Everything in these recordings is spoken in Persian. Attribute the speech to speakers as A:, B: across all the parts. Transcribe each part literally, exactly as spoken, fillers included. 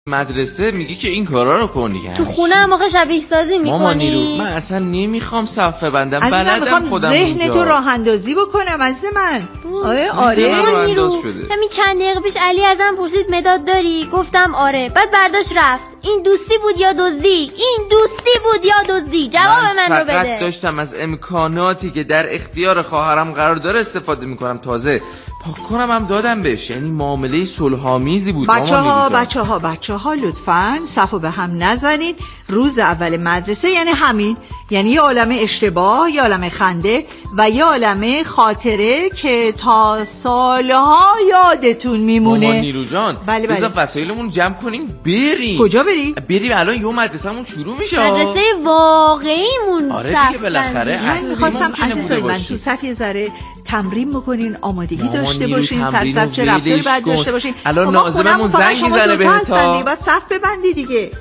A: مدرسه میگی که این کارا رو کنی.
B: تو خونه هم آخه شبیه سازی میکنی.
A: مامان نیرو، من اصلا نمیخوام صف ببندم، بلدم خودم
C: ذهن
A: اونجا
C: تو راه اندازی بکنم از من. آره آره
B: مامان نیرو، همین چند دقیقه پیش علی ازم پرسید مداد داری؟ گفتم آره. بعد برداشت رفت. این دوستی بود یا دزدی؟ این دوستی بود یا دزدی؟ جواب من, من رو بده.
A: من فقط داشتم از امکاناتی که در اختیار خواهرم قرار داره استفاده میکنم. تازه پاک کنم هم دادم بهش، یعنی معامله صلح‌آمیزی بود.
C: بچه ها بچه ها بچه ها لطفاً صفو به هم نزنید. روز اول مدرسه یعنی همین، یعنی یه عالمه اشتباه، یه عالمه خنده و یه عالمه خاطره که تا سالها یادتون میمونه.
A: مامان نیرو جان،
C: بله بله.
A: بذار وسایلمون جمع کنیم بریم.
C: کجا بری؟
A: بریم الان یه مدرسه‌مون شروع میشه.
B: مدرسه واقعیمون.
A: آره دیگه بالاخره اصلی
C: خواستم
A: عزیزای
C: من تو صف یه ذره تمرین بکنین، آمادگی داشته باشین، سرسبچ رفتاری باید داشته باشین.
A: الان ناظممون زنگ میزنه بهتا.
C: بس صف ببندی دیگه.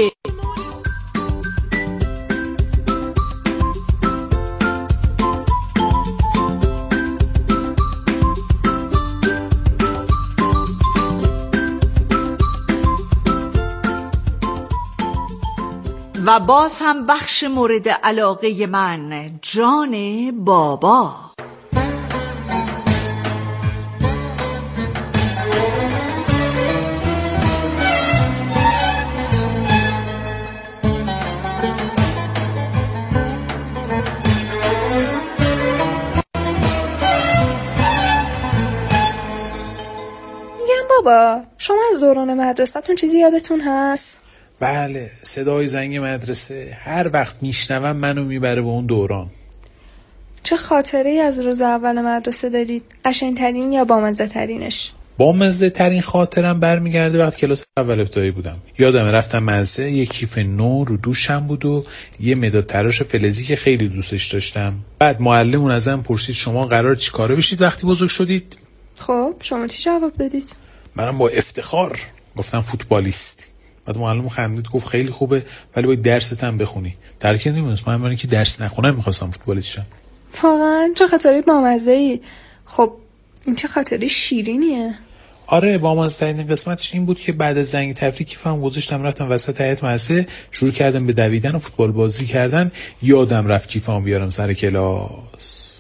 C: و باز هم بخش مورد علاقه من، جان بابا.
D: بابا شما از دوران مدرسه‌تون چیزی یادتون هست؟
E: بله، صدای زنگ مدرسه هر وقت میشنوم منو میبره به اون دوران.
D: چه خاطره‌ای از روز اول مدرسه دارید؟ قشنگ‌ترین یا بامزه ترینش؟
E: بامزه ترین خاطرم برمیگرده وقت کلاس اول ابتدایی بودم. یادم رفتم مدرسه، یه کیف نو رو دوشم بود و یه مداد تراش فلزی که خیلی دوستش داشتم. بعد معلمون ازم پرسید شما قرار چیکاره بشید وقتی بزرگ شدید؟
D: خب شما چی جواب دادید؟
E: منم با افتخار گفتم فوتبالیست. بعد معلم خندید گفت خیلی خوبه ولی باید درست هم بخونی. در که نمیدونست من برای که درس نخونم میخواستم فوتبالیست شم.
D: واقعا چه خاطره بامزه‌ای. خب این که خاطره شیرینیه.
E: آره، بامزه‌ترین قسمتش این بود که بعد از زنگ تفریح کیفم گذاشتم رفتم وسط حیاط مدرسه، شروع کردم به دویدن و فوتبال بازی کردن. یادم رفت کیفام بیارم سر کلاس.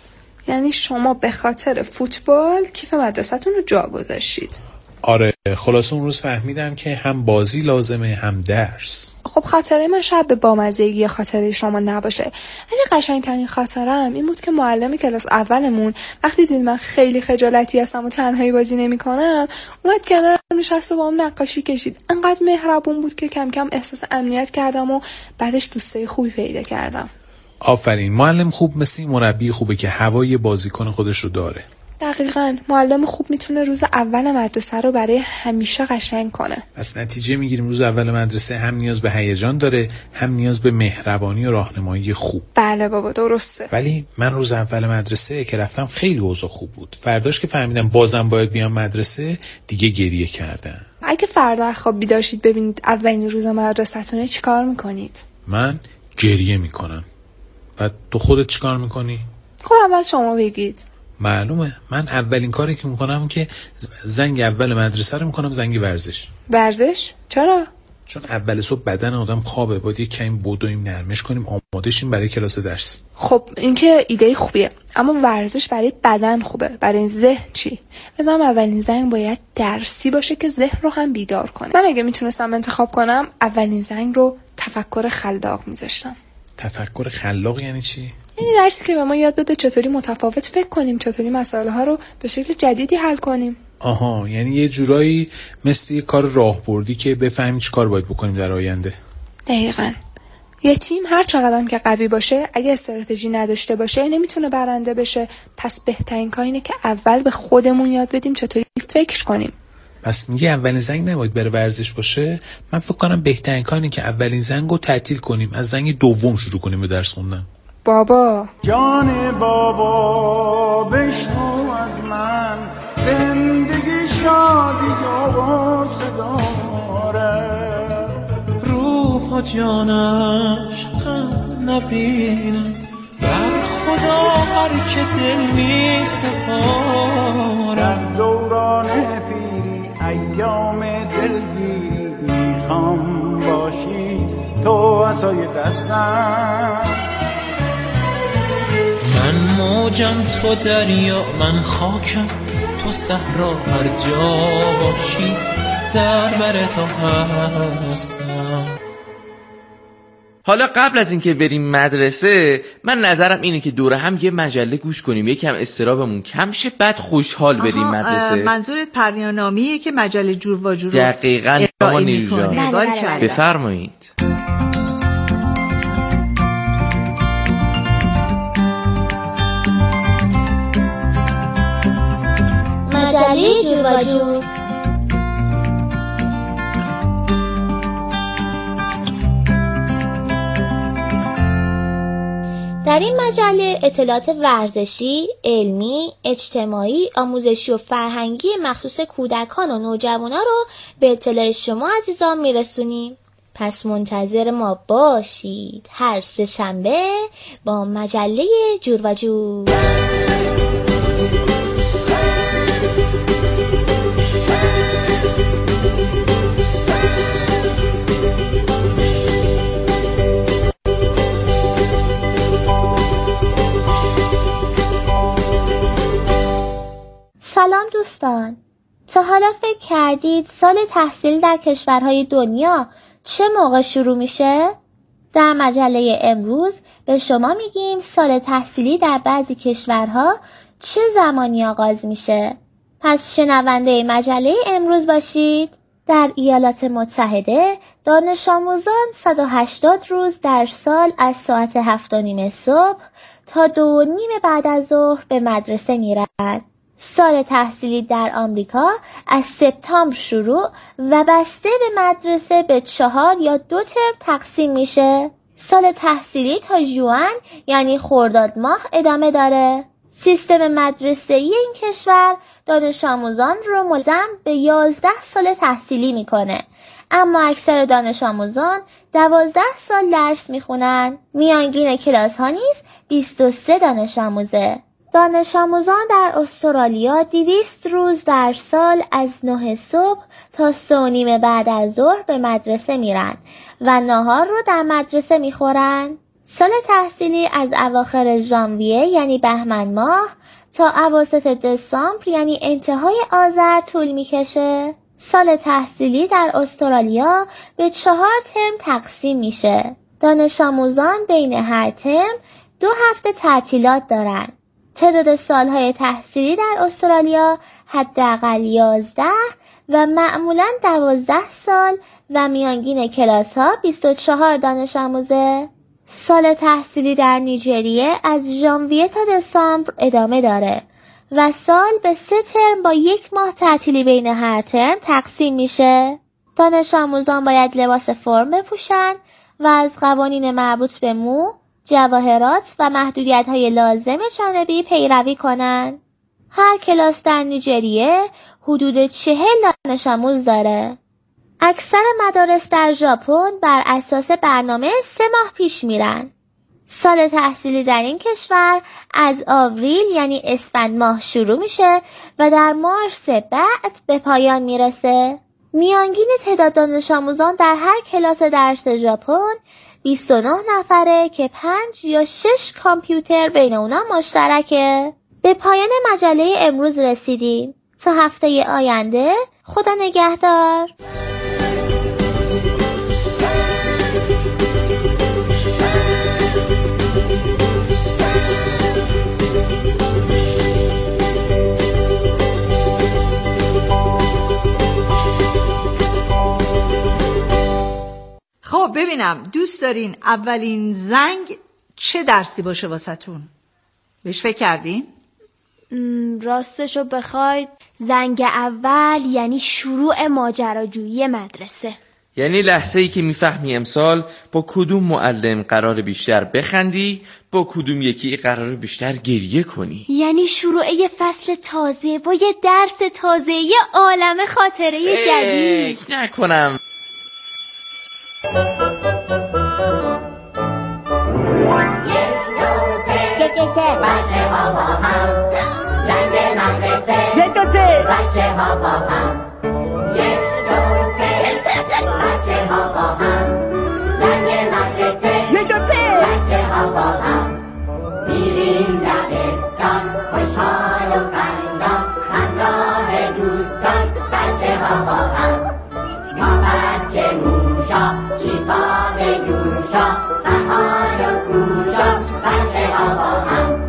D: یعنی شما به خاطر فوتبال کیف مدرسه‌تون رو جا گذاشتید؟
E: آره، خلاص اون روز فهمیدم که هم بازی لازمه هم درس.
D: خب خاطره من شاید به بامزگی یا خاطره شما نباشه، ولی قشنگترین خاطره‌ام این بود که معلم کلاس اولمون وقتی دید من خیلی خجالتی هستم و تنهایی بازی نمی‌کنم، اومد کنارم نشست و با هم نقاشی کشید. انقدر مهربون بود که کم کم احساس امنیت کردم و بعدش دوستای خوبی پیدا کردم.
E: آفرین، معلم خوب مثل مربی خوبه که هوای بازیکن خودش رو داره.
D: دقیقاً، معلم خوب میتونه روز اول مدرسه رو برای همیشه قشنگ کنه.
E: پس نتیجه میگیریم روز اول مدرسه هم نیاز به هیجان داره، هم نیاز به مهربانی و راهنمایی خوب.
D: بله بابا درسته.
E: ولی من روز اول مدرسه که رفتم خیلی اوضاع خوب بود. فرداش که فهمیدم بازم باید بیام مدرسه دیگه گریه کردم.
D: اگه فردا خواب بیدار شید ببینید اولین روز مدرسه‌تونه چیکار میکنید؟
E: من گریه میکنم. بعد تو خودت چیکار میکنی؟
D: خب اول شما بگید.
E: معلومه، من اولین کاری که میکنم که زنگ اول مدرسه رو میکنم زنگ ورزش.
D: ورزش؟ چرا؟
E: چون اول صبح بدن آدم خوابه، باید یک کمی بدویم نرمش کنیم آماده شیم برای کلاس درس.
D: خب این که ایده خوبیه، اما ورزش برای بدن خوبه، برای ذهن چی؟ مثلا اولین زنگ باید درسی باشه که ذهن رو هم بیدار کنه. من اگه میتونستم انتخاب کنم اولین زنگ رو تفکر خلاق میذاشتم.
E: تفکر خلاق یعنی چی؟
D: یعنی درسی که به ما یاد بده چطوری متفاوت فکر کنیم، چطوری مسائل ها رو به شکل جدیدی حل کنیم.
E: آها، یعنی یه جورایی مثل یه کار راهبردی که بفهمیم چی کار باید بکنیم در آینده.
D: دقیقاً. یه تیم هر چقدر که قوی باشه اگه استراتژی نداشته باشه نمیتونه برنده بشه. پس بهترین کار اینه که اول به خودمون یاد بدیم چطوری فکر کنیم.
E: پس میگه اولین زنگ نباید بره ورزش باشه؟ من فکر کنم بهترین کار اینه که اولین زنگ رو تعطیل کنیم، از زنگ دوم شروع کنیم به درس خوندن.
D: بابا
F: جان بابا بشنو از من، زندگی شادی آواز داره، روح و جانش غم نبینه، بر خدا هر که دل می سپاره. در دوران پیری ایام دلگیری میخوام باشی تو عصای دستم.
G: من موجم تو دریا، من خاکم تو صحرا، هر جا باشی در بر تو هستم.
A: حالا قبل از اینکه بریم مدرسه، من نظرم اینه که دوره هم یه مجله گوش کنیم، یکم استرابمون کم شه، بعد خوشحال بریم مدرسه.
C: منظورت پریانامیه که مجله جور و جور
A: دقیقاً شما نیرو جان بفرمایید.
B: مجله جور و جور. در این مجله اطلاعات ورزشی، علمی، اجتماعی، آموزشی و فرهنگی مخصوص کودکان و نوجوانان رو به اطلاع شما عزیزان میرسونیم. پس منتظر ما باشید هر سه شنبه با مجله جور و جور. سلام دوستان، تا حالا فکر کردید سال تحصیل در کشورهای دنیا چه موقع شروع میشه؟ در مجله امروز به شما میگیم سال تحصیلی در بعضی کشورها چه زمانی آغاز میشه. پس شنونده مجله امروز باشید. در ایالات متحده دانش آموزان صد و هشتاد روز در سال از ساعت هفت و نیم صبح تا دو و نیم بعد از ظهر به مدرسه میرند. سال تحصیلی در آمریکا از سپتامبر شروع و بسته به مدرسه به چهار یا دو ترم تقسیم میشه. سال تحصیلی تا ژوئن یعنی خرداد ماه ادامه داره. سیستم مدرسه‌ای این کشور دانش آموزان رو ملزم به یازده سال تحصیلی میکنه، اما اکثر دانش آموزان دوازده سال درس میخونن. میانگین کلاس ها نیز بیست و سه دانش آموزه. دانش آموزان در استرالیا دویست روز در سال از نه صبح تا سه و نیم بعد از ظهر به مدرسه میرن و ناهار رو در مدرسه میخورن. سال تحصیلی از اواخر ژانویه یعنی بهمن ماه تا اواسط دسامبر یعنی انتهای آذر طول میکشه. سال تحصیلی در استرالیا به چهار ترم تقسیم میشه. دانش آموزان بین هر ترم دو هفته تعطیلات دارن. تعداد سالهای تحصیلی در استرالیا حداقل یازده و معمولاً دوازده سال و میانگین کلاس ها بیست و چهار دانش آموزه. سال تحصیلی در نیجریه از ژانویه تا دسامبر ادامه داره و سال به سه ترم با یک ماه تعطیلی بین هر ترم تقسیم میشه. دانش آموزان باید لباس فرم بپوشن و از قوانین مربوط به مو، جواهرات و محدودیت‌های لازم جانبی پیروی کنند. هر کلاس در نیجریه حدود چهل دانش آموز داره. اکثر مدارس در ژاپن بر اساس برنامه سه ماه پیش میرن. سال تحصیلی در این کشور از آوریل یعنی اسفند ماه شروع میشه و در مارس بعد به پایان میرسه. میانگین تعداد دانش آموزان در هر کلاس درس ژاپن بیست و نه نفره که پنج یا شش کامپیوتر بین اونا مشترکه. به پایان مجله امروز رسیدیم. تا هفته آینده خدا نگهدار.
C: خب ببینم دوست دارین اولین زنگ چه درسی باشه واسهتون؟ بهش فکر کردین؟
B: راستشو بخواید زنگ اول یعنی شروع ماجراجویی مدرسه،
A: یعنی لحظه ای که میفهمی امسال با کدوم معلم قرار بیشتر بخندی، با کدوم یکی قرار بیشتر گریه کنی.
B: یعنی شروع یه فصل تازه با یه درس تازه، یه عالم خاطره جدید.
A: فکر نکنم.
H: بچه ها با هم زنگ مدرسه، یک دو سه بچه ها با هم یک دو سه ها با هم زنگ مدرسه بچه ها با هم میریم دبستان خوشحال و خندان همراه دوستان بچه ها با هم ما بچه موشا کیفا به جوشا فعال و کوشا بچه ها با هم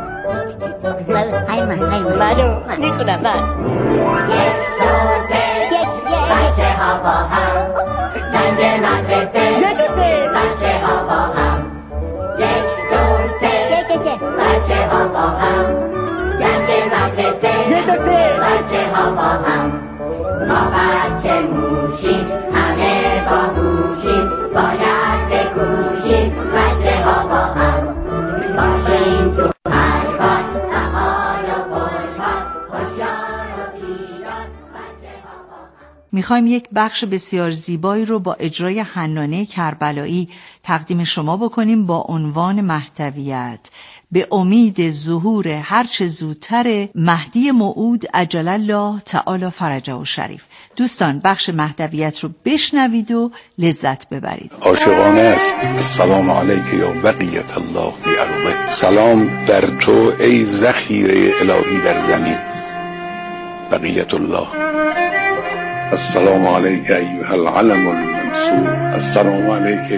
I: حیمان حیمان منو میکنم من
H: یک دو سه بچه ها با هم زنگ مدرسه بچه ها با هم یک دو سه بچه ها با هم زنگ مدرسه بچه ها با هم ما بچه موشیم همه باهوشیم باید بکوشیم بچه ها با هم باشیم تو هر کار فعال و پرکار هوشیار و بیدار بچه ها با هم.
C: میخوایم یک بخش بسیار زیبایی رو با اجرای حنانه کربلایی تقدیم شما بکنیم با عنوان محتویت به امید ظهور هرچه زودتر مهدی موعود عجل الله تعالی فرجه و شریف. دوستان بخش مهدویت رو بشنوید و لذت ببرید.
J: عاشقانه است. السلام علیک یا بقیت الله فی ارضه. سلام بر تو ای ذخیره الهی در زمین بقیت الله. السلام علیک ایها العلم المنصور. السلام علیک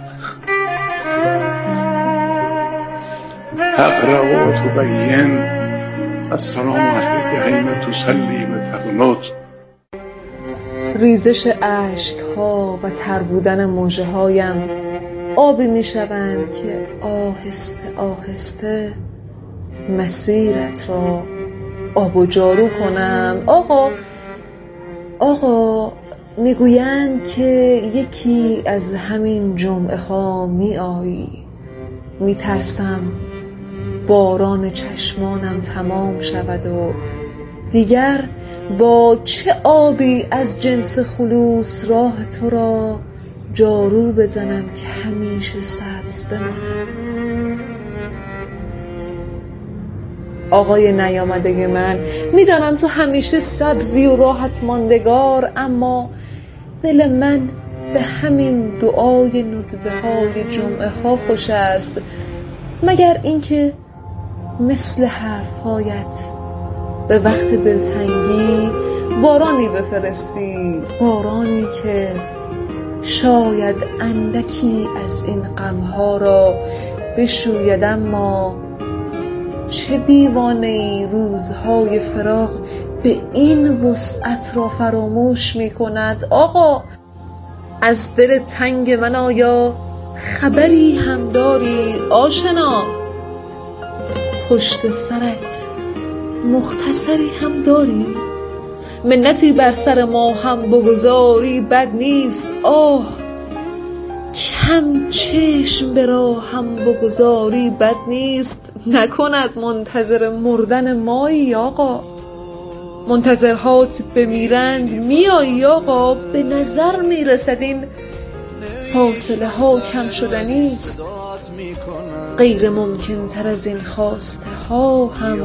J: اقرأ و تبین. السلام علیک حین تسلی و تقنط.
K: ریزش اشک ها و تر بودن موجه هایم آبی می شوند که آهسته آهسته مسیرت را آب و جارو کنم. آقا آقا میگویند که یکی از همین جمعه ها می آیی. می ترسم باران چشمانم تمام شود و دیگر با چه آبی از جنس خلوص راه تو را جارو بزنم که همیشه سبز بماند. آقای نیامده من، میدانم تو همیشه سبزی و راحت ماندگار، اما دل من به همین دعای ندبه های جمعه ها خوش است، مگر اینکه مثل حرفهایت به وقت دلتنگی بارانی بفرستی، بارانی که شاید اندکی از این غمها را بشوید. اما چه دیوانه‌ای روزهای فراق به این وسعت را فراموش می کند. آقا از دل تنگ من آیا خبری هم داری آشنا؟ پشت سرت مختصری هم داری؟ منتی بر سر ما هم بگذاری بد نیست. آه کم چشم به راه هم بگذاری بد نیست. نکند منتظر مردن مایی آقا؟ منتظرهات بمیرند میایی آقا؟ به نظر میرسد این فاصله ها کم شدنی است. غیر ممکن تر از این خواسته ها هم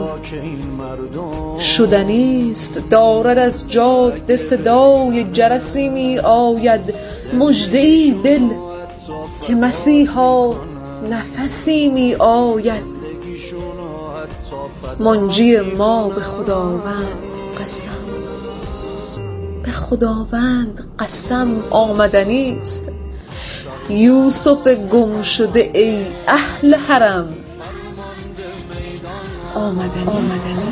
K: شدنی است. دارد از جاده صدای جرسی می آید، مژده‌ای دل که مسیحا نفسی می آید. منجی ما به خداوند قسم، به خداوند قسم آمدنی است. یوسف گم شده ای اهل حرم آمدنی, آمدنی است.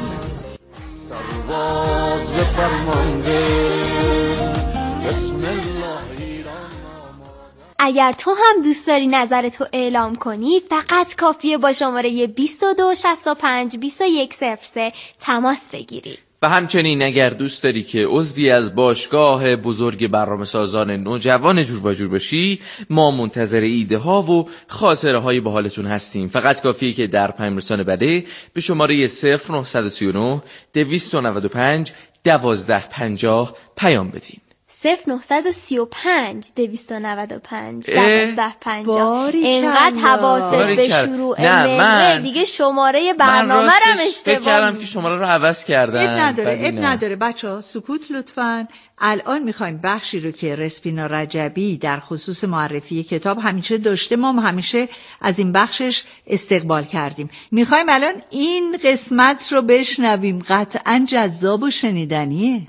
F: سرباز به فرمانده بسم الله ایران.
L: اگر تو هم دوست داری نظرتو اعلام کنی، فقط کافیه با شماره بیست و دو شصت و پنج بیست و یک صفر سه تماس بگیری.
A: و همچنین اگر دوست داری که عضوی از باشگاه بزرگ برنامه‌سازان نوجوان جور با جور باشی، ما منتظر ایده ها و خاطره های باحالتون هستیم. فقط کافیه که در پیام رسان بده به شماره صفر نه سه نه دویست و نود و پنج دوازده پنجاه پیام بدین.
L: صفر نهصد و سی و پنج دویست و نود و پنج دوازده پنجاه. اینقدر حواست به شروع مهره دیگه شماره برنامه رم اشتباه.
A: فکر کردم که شماره رو عوض کردن.
C: اب نداره اب نداره بچه‌ها سکوت لطفاً. الان میخوایم بخشی رو که رسپینا رجبی در خصوص معرفی کتاب همیشه داشته، ما هم همیشه از این بخشش استقبال کردیم. میخوایم الان این قسمت رو بشنویم، قطعاً جذاب و شنیدنیه.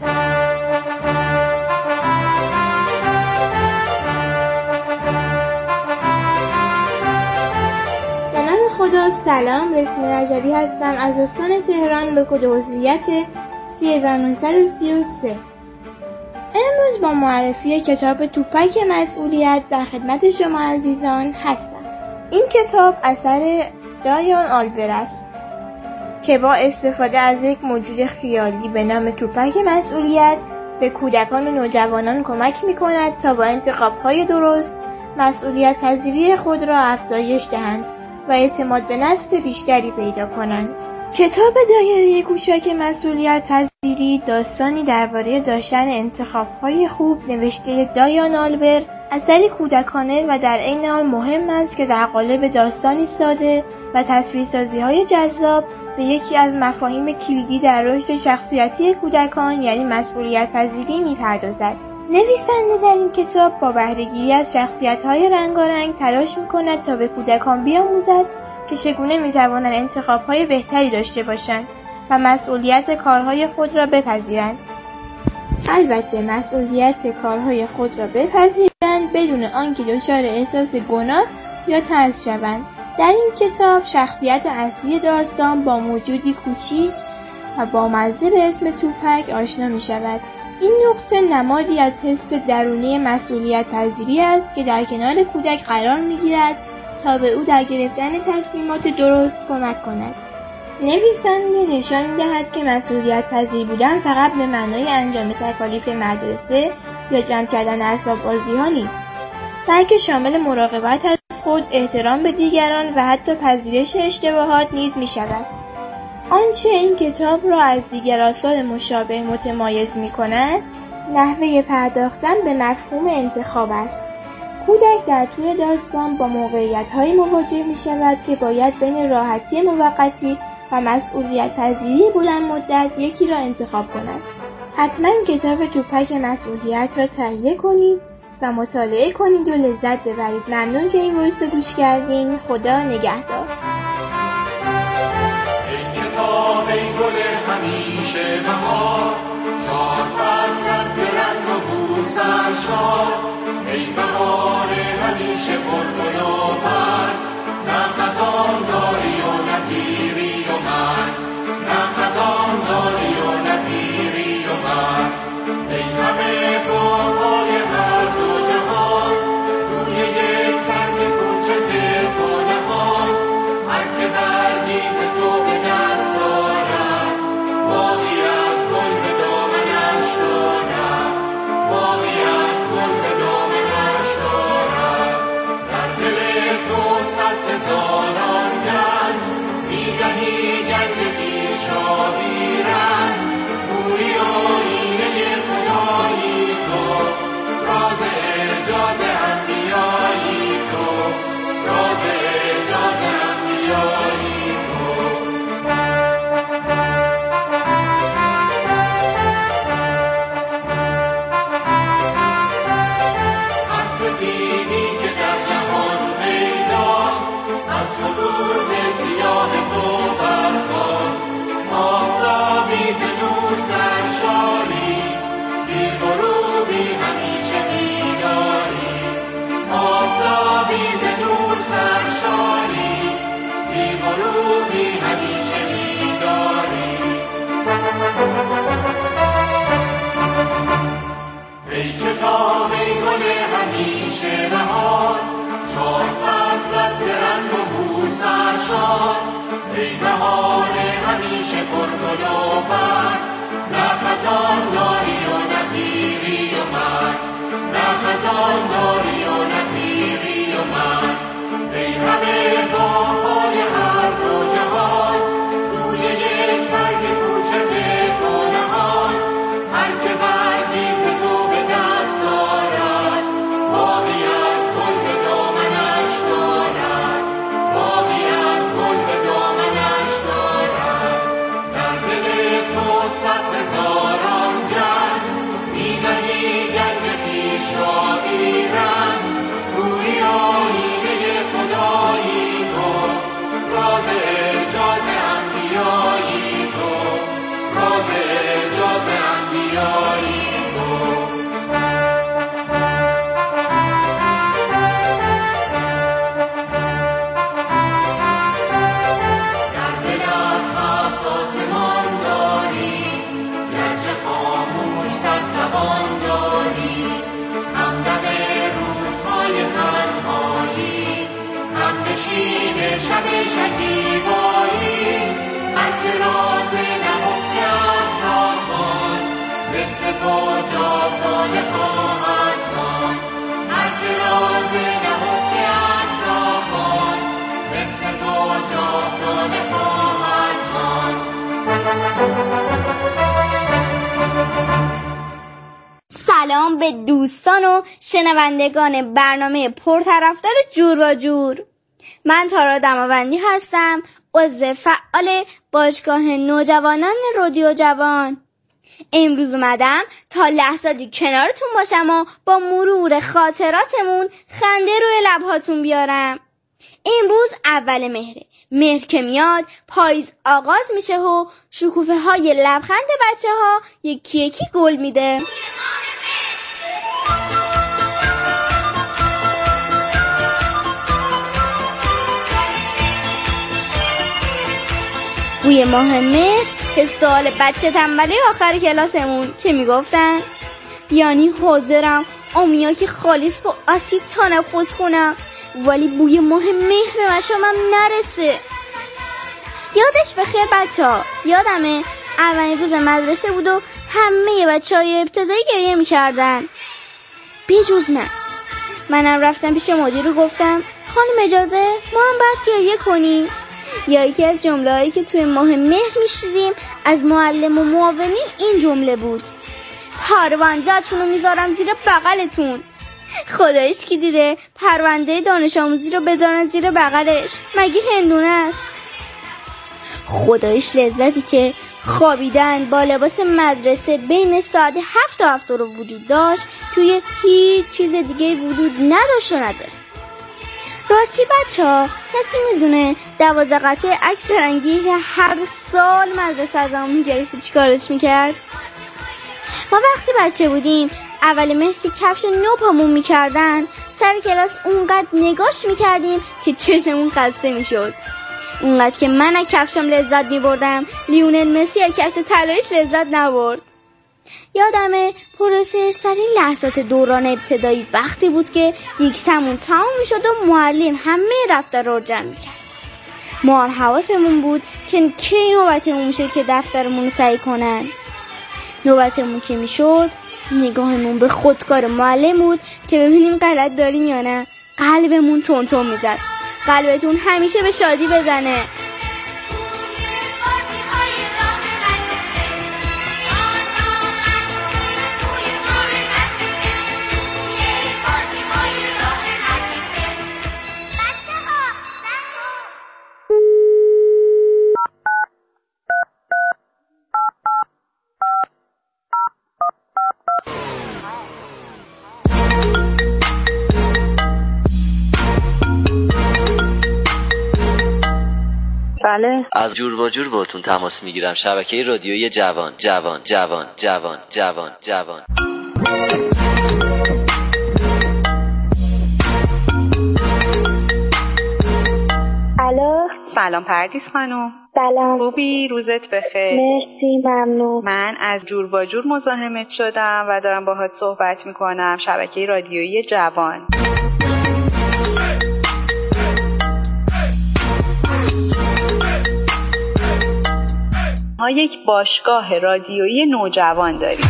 M: خدا سلام، رسپینا رجبی هستم از استان تهران به کد عضویت سی هزار و نهصد و سی و سه. امروز با معرفی کتاب توپک مسئولیت در خدمت شما عزیزان هستم. این کتاب اثر دایان آلبر است که با استفاده از یک موجود خیالی به نام توپک مسئولیت به کودکان و نوجوانان کمک می کند تا با انتخاب‌های درست مسئولیت پذیری خود را افزایش دهند و اعتماد به نفس بیشتری پیدا کنند. کتاب دایره کوچک مسئولیت پذیری داستانی درباره داشتن انتخاب‌های خوب نوشته دایان آلبر، اثری کودکانه و در عین حال مهم است که در قالب داستانی ساده و تصویرسازی‌های جذاب به یکی از مفاهیم کلیدی در رشد شخصیتی کودکان یعنی مسئولیت پذیری می‌پردازد. نویسنده در این کتاب با بهره‌گیری از شخصیت‌های رنگارنگ تلاش می‌کند تا به کودکان بیاموزد که چگونه می‌توانند انتخاب‌های بهتری داشته باشند و مسئولیت کارهای خود را بپذیرند. البته مسئولیت کارهای خود را بپذیرند بدون آنکه دچار احساس گناه یا ترس شوند. در این کتاب شخصیت اصلی داستان با موجودی کوچیک و بامزه به اسم توپک آشنا می‌شود. این نقطه نمادی از حس درونی مسئولیت پذیری است که در کنار کودک قرار می‌گیرد تا به او در گرفتن تصمیمات درست کمک کند. نویسنده نشان می‌دهد که مسئولیت پذیر بودن فقط به معنای انجام تکالیف مدرسه یا جمع کردن اسباب بازی‌ها نیست، بلکه شامل مراقبت از خود، احترام به دیگران و حتی پذیرش اشتباهات نیز می‌شود. آنچه این کتاب را از دیگر آثار مشابه متمایز می‌کند، نحوه پرداختن به مفهوم انتخاب است. کودک در طول داستان با موقعیت‌هایی مواجه می‌شود که باید بین راحتی موقتی و مسئولیت پذیری بلند مدت یکی را انتخاب کند. حتما کتاب توپک مسئولیت را تهیه کنید و مطالعه کنید و لذت ببرید. ممنون که این وایس گوش کردین. خدا نگهدار.
F: ای گل همیشه بهار، چار فصلت رنگ و بو سرشار. ای بهار همیشه پرگل و برگ، نه خزان داری و نه پیری و مرگ، نه خزان داری و نه پیری و مرگ. ای همه باغ‌های هر دو جهان، روی یک برگ کوچک تو نهان. هر که برگی ز تو به دست دارد، باغی از گل به دامنش دارد، باغی از گل به دامنش دارد. در دل تو صد هزاران گنج، می‌دهی گنج خویش را بی رنج. گویی آیینه خدایی تو، راز اعجاز انبیایی تو، راز اعجاز انبیایی تو. هر سفیدی که در جهان پیداست، از خطوط سیاه تو برخاست. آفتابی ز نور سرشاری، بی غروبی همیشه بیداری. آفتابی ز نور سرشاری، بی غروبی همیشه بیداری. ای کتاب ای گل همیشه بهار، چار فصلت ز رنگ و بو سرشار. ای بهار همیشه پرگل و برگ، نه خزان داری و نه پیری و مرگ، نه خزان داری و نه پیری و مرگ. ای همه باغ‌های هر دو جهان، روی یک برگ کوچک تو نهان. هر که برگی ز تو به دست شکیبایی هر که راز نهفته اطرافان مثل تو جاودانه خواهد ماند هر که راز نهفته اطرافان مثل تو جاودانه خواهد ماند.
L: سلام به دوستان و شنوندگان برنامه پرطرفدار جور و جور. من تارا دماوندی هستم، عضو فعال باشگاه نوجوانان رادیو جوان. امروز اومدم تا لحظاتی کنارتون باشم و با مرور خاطراتمون خنده روی لبهاتون بیارم. امروز اول مهره، مهر که میاد پاییز آغاز میشه و شکوفه های لبخند بچه ها یکی یکی گل میده. بوی ماه مهر که سوال بچه تنبلی آخر کلاسمون که میگفتن یعنی حاضرم آمیا که خالص با اسید تنفس کنم ولی بوی ماه مهر به مشامم نرسه. یادش بخیر بچه ها، یادمه اولین روز مدرسه بود و همه بچه های ابتدایی گریه میکردن بیجوز من. منم رفتم پیش مدیر رو گفتم خانم اجازه ما هم باید گریه کنیم. یا یکی از جمله هایی که توی ماه مهر میشنیدیم از معلم و معاونین این جمله بود: پرونده‌تون رو میذارم زیر بغلتون. خدایش کی دیده پرونده دانش آموزی رو بذارن زیر بغلش؟ مگه هندونه است؟ خدایش لذتی که خوابیدن با لباس مدرسه بین ساعت هفت تا هفت رو وجود داشت توی هیچ چیز دیگه وجود نداشت و نداره. راستی بچه ها کسی میدونه دوازده قطعه عکس رنگی که هر سال مدرسه از همون میگرفت چی کارش میکرد؟ ما وقتی بچه بودیم اول مهر که کفش نو پامون میکردن سر کلاس اونقدر نگاش میکردیم که چشمون قصه میشد. اونقدر که من از کفشم لذت میبردم لیونل مسی از کفش طلاییش لذت نبرد. یادمه پروسرترین لحظات دوران ابتدایی وقتی بود که دیکتمون تمام میشد و معلم همه دفتر رو جمع میکرد. ما هم حواسمون بود که کی نوبتمون میشه که دفترمون رو سعی کنن. نوبتمون که میشد نگاهمون به خودکار معلم بود که ببینیم غلط داریم یا نه. قلبمون تون تون میزد. قلبتون همیشه به شادی بزنه.
N: بله. از جور با جور باتون تماس میگیرم. شبکه رادیویی جوان جوان جوان جوان جوان جوان.
O: الو.
P: سلام پردیس خانم.
O: سلام.
P: خوبی؟ روزت بخیر.
O: مرسی ممنون.
P: من از جور با جور مزاحمت شدم و دارم باهات صحبت میکنم. شبکه رادیویی جوان. ما یک باشگاه رادیویی نوجوان داریم.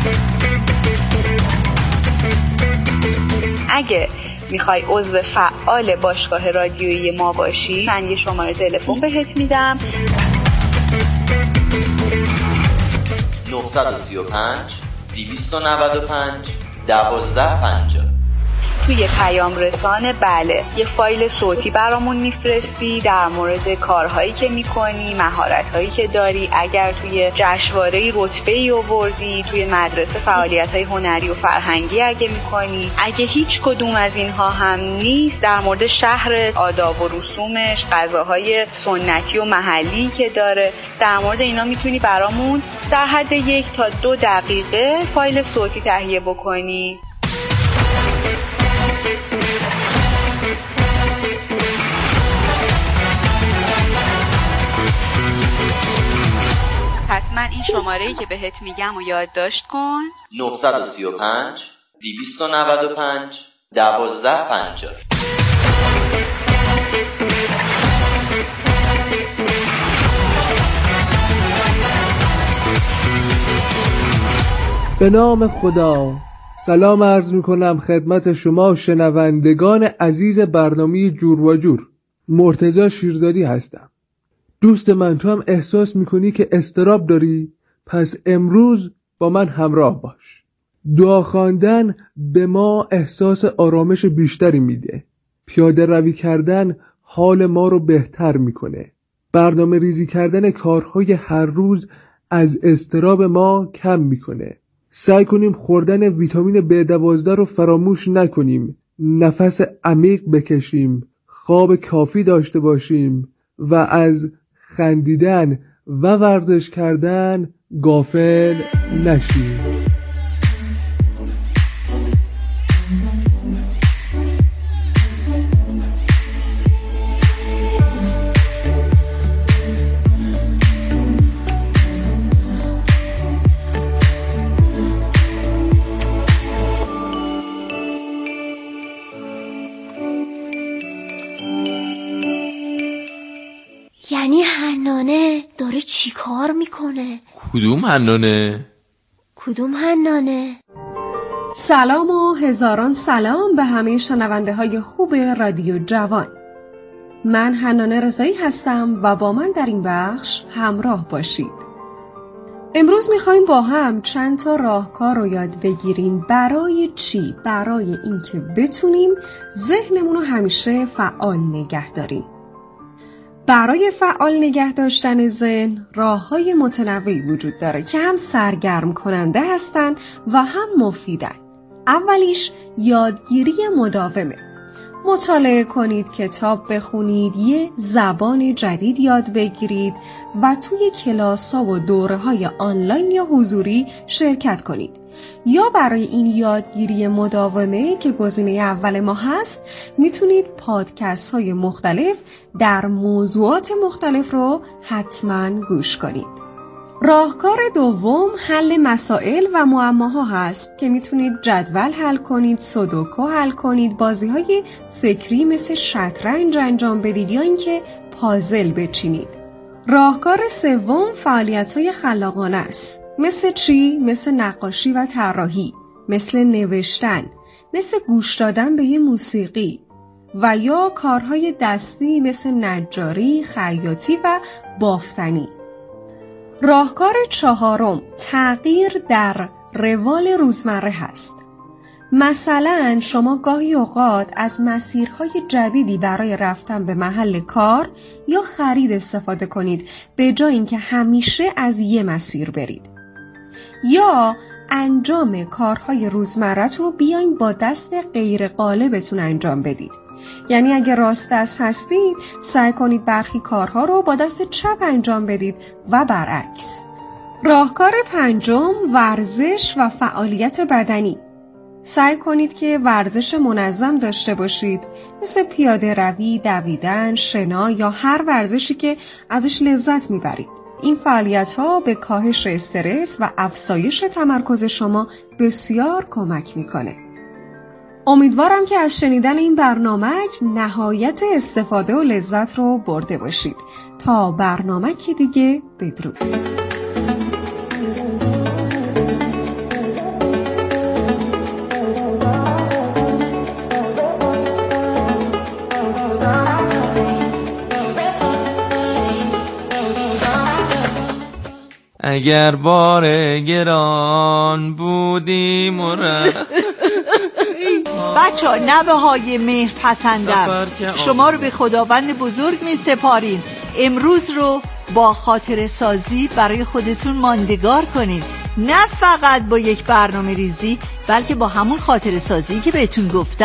P: اگه میخوای عضو فعال باشگاه رادیویی ما باشی من یه شماره تلفن بهت میدم:
N: نه سه پنج دویست و نود و پنج دوازده پنجاه.
P: توی پیام رسان بله یه فایل صوتی برامون میفرستی در مورد کارهایی که میکنی، مهارتهایی که داری، اگر توی جشنواره‌ای رتبه‌ای آوردی، توی مدرسه فعالیت‌های هنری و فرهنگی اگه میکنی. اگه هیچ کدوم از اینها هم نیست در مورد شهر، آداب و رسومش، غذاهای سنتی و محلی که داره، در مورد اینا میتونی برامون در حد یک تا دو دقیقه فایل صوتی تهیه بکنی. پس من این شماره‌ای که بهت میگم و یادداشت کن:
N: نه سه پنج دویست و نود و پنج دوازده پنجاه.
Q: به نام خدا. سلام عرض میکنم خدمت شما شنوندگان عزیز برنامه جور و جور. مرتضی شیرزادی هستم. دوست من، تو هم احساس میکنی که اضطراب داری؟ پس امروز با من همراه باش. دعا خواندن به ما احساس آرامش بیشتری میده. پیاده روی کردن حال ما رو بهتر میکنه. برنامه ریزی کردن کارهای هر روز از اضطراب ما کم میکنه. سعی کنیم خوردن ویتامین بی دوازده رو فراموش نکنیم. نفس عمیق بکشیم، خواب کافی داشته باشیم و از خندیدن و ورزش کردن غافل نشیم.
B: یعنی حنانه داره چی کار میکنه؟
A: کدوم حنانه؟
B: کدوم حنانه؟
R: سلام و هزاران سلام به همه شنونده های خوب رادیو جوان. من حنانه رضایی هستم و با من در این بخش همراه باشید. امروز میخوایم با هم چند تا راهکار رو یاد بگیریم. برای چی؟ برای اینکه بتونیم ذهنمون رو همیشه فعال نگه داریم. برای فعال نگه داشتن ذهن راه‌های متنوعی وجود داره که هم سرگرم کننده هستن و هم مفیدن. اولیش یادگیری مداومه. مطالعه کنید، کتاب بخونید، یه زبان جدید یاد بگیرید و توی کلاس‌ها و دوره‌های آنلاین یا حضوری شرکت کنید. یا برای این یادگیری مداومه که گزینه اول ما هست، میتونید پادکست های مختلف در موضوعات مختلف رو حتما گوش کنید. راهکار دوم حل مسائل و معماها هست که میتونید جدول حل کنید، سودوکو حل کنید، بازی های فکری مثل شطرنج انجام بدید یا اینکه پازل بچینید. راهکار سوم فعالیت های خلاقانه است. مثل چی؟ مثل نقاشی و طراحی، مثل نوشتن، مثل گوش دادن به یه موسیقی و یا کارهای دستی مثل نجاری، خیاطی و بافتنی. راهکار چهارم تغییر در روال روزمره هست. مثلا شما گاهی اوقات از مسیرهای جدیدی برای رفتن به محل کار یا خرید استفاده کنید به جای اینکه همیشه از یه مسیر برید. یا انجام کارهای روزمره‌تون رو بیاین با دست غیر غالبتون انجام بدید. یعنی اگه راست دست هستید سعی کنید برخی کارها رو با دست چپ انجام بدید و برعکس. راهکار پنجم ورزش و فعالیت بدنی. سعی کنید که ورزش منظم داشته باشید، مثل پیاده روی، دویدن، شنا یا هر ورزشی که ازش لذت میبرید. این فعالیت‌ها به کاهش استرس و افزایش تمرکز شما بسیار کمک میکنه. امیدوارم که از شنیدن این برنامه نهایت استفاده و لذت رو برده باشید. تا برنامه که دیگه، بدرود.
A: اگر بار گران بودیم و
C: بچه ها نبه های مهر پسندم شما رو به خداوند بزرگ می سپاریم. امروز رو با خاطره سازی برای خودتون ماندگار کنید، نه فقط با یک برنامه ریزی بلکه با همون خاطره سازی که بهتون گفتم.